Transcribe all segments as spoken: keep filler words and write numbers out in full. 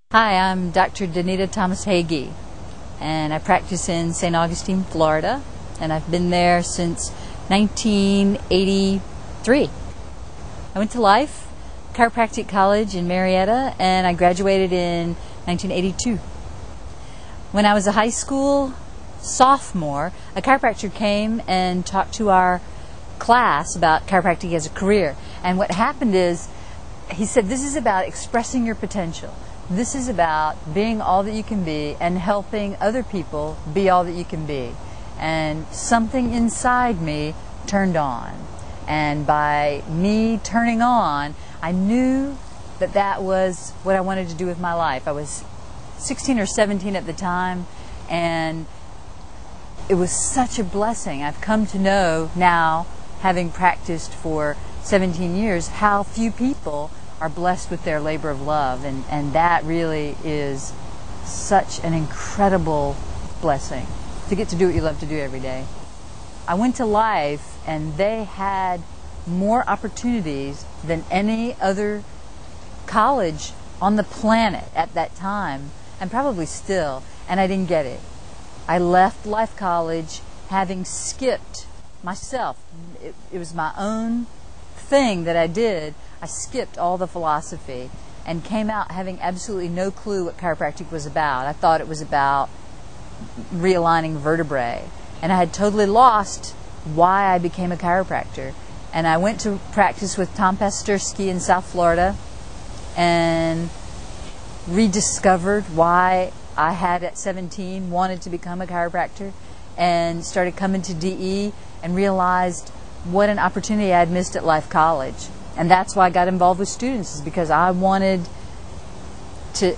Hi, I'm Doctor Danita Thomas Hagee, and I practice in Saint Augustine, Florida, and I've been there since nineteen eighty-three. I went to Life Chiropractic College in Marietta, and I graduated in nineteen eighty-two. When I was a high school sophomore, a chiropractor came and talked to our class about chiropractic as a career. And what happened is, he said, this is about expressing your potential. This is about being all that you can be and helping other people be all that you can be. And something inside me turned on. And by me turning on, I knew that that was what I wanted to do with my life. I was sixteen or seventeen at the time, and it was such a blessing. I've come to know now, having practiced for seventeen years, how few people are blessed with their labor of love, and, and that really is such an incredible blessing, to get to do what you love to do every day. I went to Life, and they had more opportunities than any other college on the planet at that time, and probably still, and I didn't get it. I left Life College having skipped myself. It, it was my own thing that I did. I skipped all the philosophy and came out having absolutely no clue what chiropractic was about. I thought it was about realigning vertebrae, and I had totally lost why I became a chiropractor. And I went to practice with Tom Pasterski in South Florida and rediscovered why I had at seventeen wanted to become a chiropractor, and started coming to D E and realized what an opportunity I had missed at Life College. And that's why I got involved with students, is because I wanted to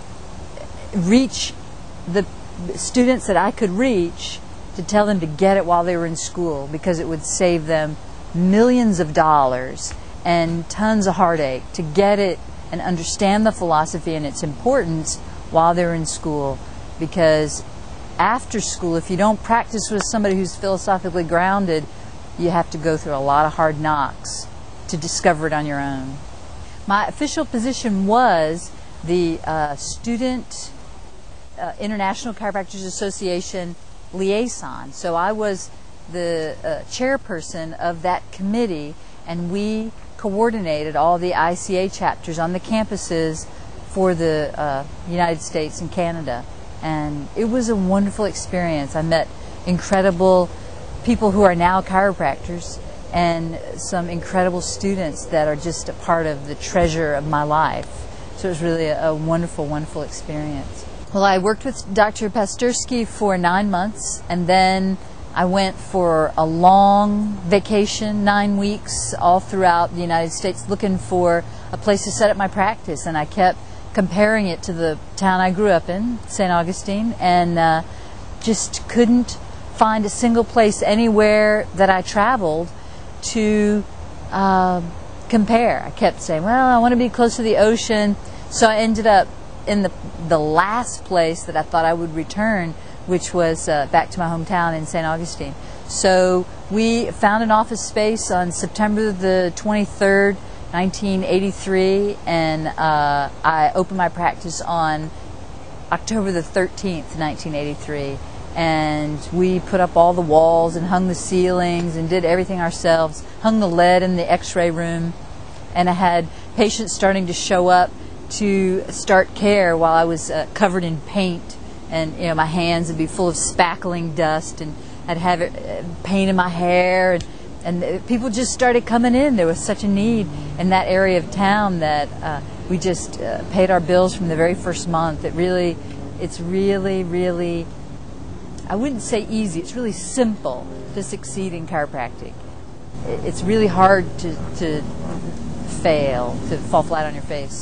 reach the students that I could reach, to tell them to get it while they were in school, because it would save them millions of dollars and tons of heartache to get it and understand the philosophy and its importance while they're in school. Because after school, if you don't practice with somebody who's philosophically grounded, you have to go through a lot of hard knocks to discover it on your own. My official position was the uh, Student uh, International Chiropractors Association liaison. So I was the uh, chairperson of that committee, and we coordinated all the I C A chapters on the campuses for the uh, United States and Canada. And it was a wonderful experience. I met incredible people who are now chiropractors, and some incredible students that are just a part of the treasure of my life. So it was really a, a wonderful, wonderful experience. Well, I worked with Doctor Pasterski for nine months, and then I went for a long vacation, nine weeks, all throughout the United States, looking for a place to set up my practice. And I kept comparing it to the town I grew up in, Saint Augustine, and uh, just couldn't find a single place anywhere that I traveled to uh, compare. I kept saying, well, I want to be close to the ocean. So I ended up in the the last place that I thought I would return, which was uh, back to my hometown in Saint Augustine. So we found an office space on September the twenty-third, nineteen eighty-three, and uh, I opened my practice on October the thirteenth, nineteen eighty-three. And we put up all the walls and hung the ceilings and did everything ourselves, hung the lead in the x-ray room. And I had patients starting to show up to start care while I was uh, covered in paint, and you know, my hands would be full of spackling dust, and I'd have it, uh, paint in my hair, and, and uh, people just started coming in. There was such a need in that area of town that uh, we just uh, paid our bills from the very first month. It really, it's really, really, I wouldn't say easy, it's really simple to succeed in chiropractic. It's really hard to, to fail, to fall flat on your face.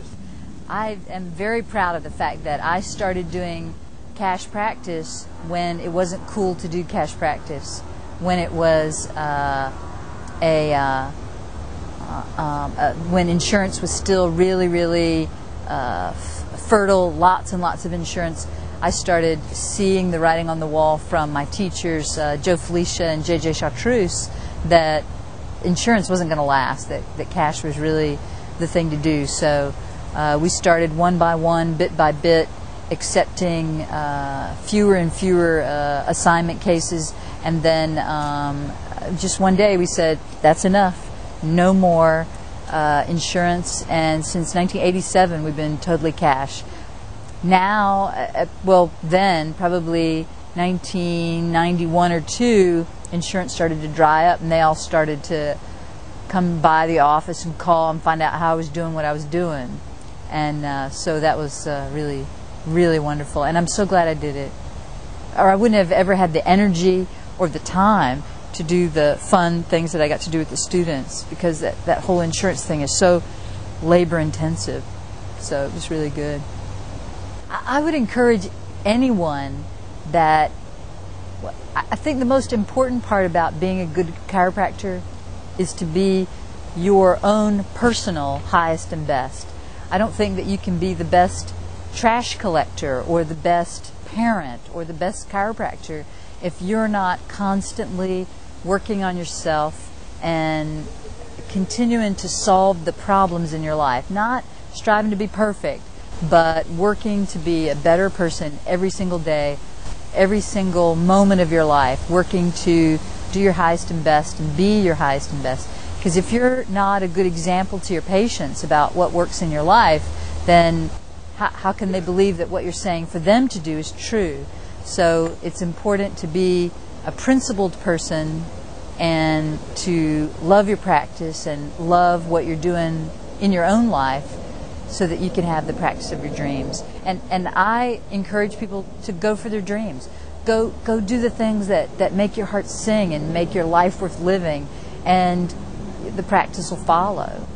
I am very proud of the fact that I started doing cash practice when it wasn't cool to do cash practice, when it was uh, a, uh, uh, um, uh, when insurance was still really, really uh, fertile, lots and lots of insurance. I started seeing the writing on the wall from my teachers, uh, Joe Felicia and J J Chartreuse, that insurance wasn't going to last, that, that cash was really the thing to do. So Uh, we started one by one, bit by bit, accepting uh, fewer and fewer uh, assignment cases, and then um, just one day we said, that's enough, no more uh, insurance, and since nineteen eighty-seven we've been totally cash. Now, uh, well then, probably nineteen ninety-one or two, insurance started to dry up, and they all started to come by the office and call and find out how I was doing what I was doing. And uh, so that was uh, really, really wonderful. And I'm so glad I did it. Or I wouldn't have ever had the energy or the time to do the fun things that I got to do with the students, because that, that whole insurance thing is so labor intensive. So it was really good. I, I would encourage anyone that, I think the most important part about being a good chiropractor is to be your own personal highest and best. I don't think that you can be the best trash collector or the best parent or the best chiropractor if you're not constantly working on yourself and continuing to solve the problems in your life. Not striving to be perfect, but working to be a better person every single day, every single moment of your life, working to do your highest and best and be your highest and best. Because if you're not a good example to your patients about what works in your life, then how, how can they believe that what you're saying for them to do is true? So it's important to be a principled person and to love your practice and love what you're doing in your own life so that you can have the practice of your dreams. And, and I encourage people to go for their dreams. Go, go do the things that, that make your heart sing and make your life worth living, and the practice will follow.